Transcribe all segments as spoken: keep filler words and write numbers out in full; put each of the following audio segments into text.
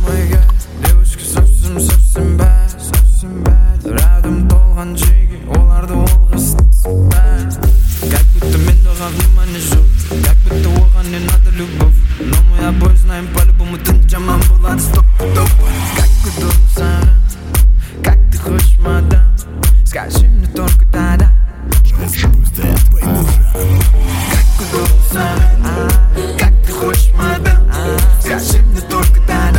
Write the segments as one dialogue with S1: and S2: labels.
S1: Совсем bad, совсем bad. Рядом толған жеги, оларды олға bad. Как будто мен оған внимание жоқ, как будто оған не надо любовь. Но мы обои знаем по-любому ты жаман болады стоп-топ. Как удобно, Сара, как ты хочешь, мадам, скажи мне только да-да. Как удобно, Сара, как ты хочешь, мадам, скажи мне только да-да.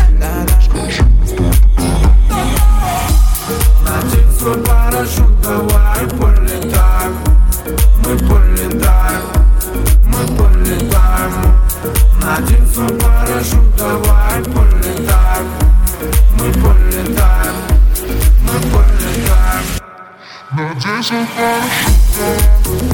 S1: Надень свой парашют, давай полетаем. Мы полетаем, мы полетаем. Надень свой парашют, давай полетаем. Мы полетаем, мы полетаем. Надень свой парашют,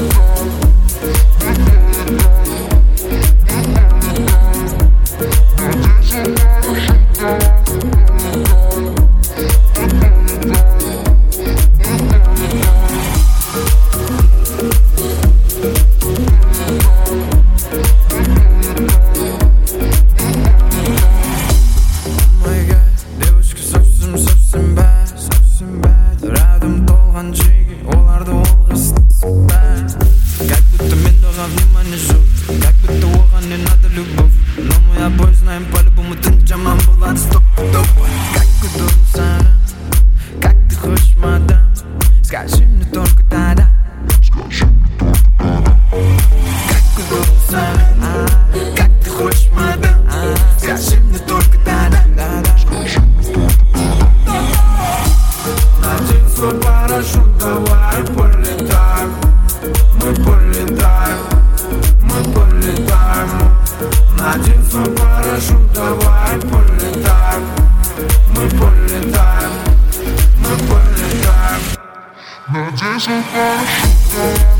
S1: рядом толған жеги, оларды олға bad. Как будто мен оған внимание жоқ, как будто оған не надо любовь. Но мы обои знаем по-любому ты жаман болады стоп-топ. Как удобно, Сара, как ты хочешь, мадам, скажи мне только да-да. Как удобно, Сара, как ты хочешь, мадам, скажи мне только да-да. Надень свой парашют, давай полетаем. Мы полетаем, мы полетаем. Надень свой парашют, давай полетаем. Мы полетаем, мы полетаем. Надень свой парашют.